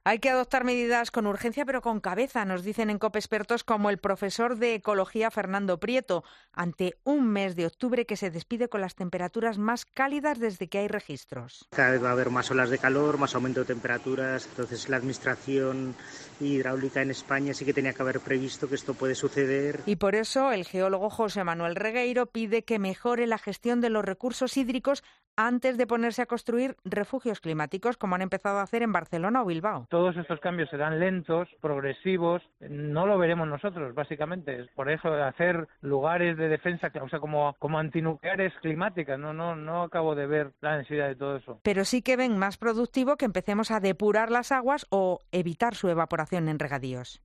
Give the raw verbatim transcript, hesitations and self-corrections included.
Hay que adoptar medidas con urgencia, pero con cabeza, nos dicen en COPE expertos como el profesor de Ecología Fernando Prieto, ante un mes de octubre que se despide con las temperaturas más cálidas desde que hay registros. Cada vez va a haber más olas de calor, más aumento de temperaturas, entonces la Administración hidráulica en España sí que tenía que haber previsto que esto puede suceder. Y por eso el geólogo José Manuel Regueiro pide que mejore la gestión de los recursos hídricos antes de ponerse a construir refugios climáticos, como han empezado a hacer en Barcelona o Bilbao. Todos estos cambios serán lentos, progresivos, no lo veremos nosotros, básicamente. Por eso hacer lugares de defensa, o sea, como, como antinucleares climáticas, no, no, no acabo de ver la necesidad de todo eso. Pero sí que ven más productivo que empecemos a depurar las aguas o evitar su evaporación en regadíos.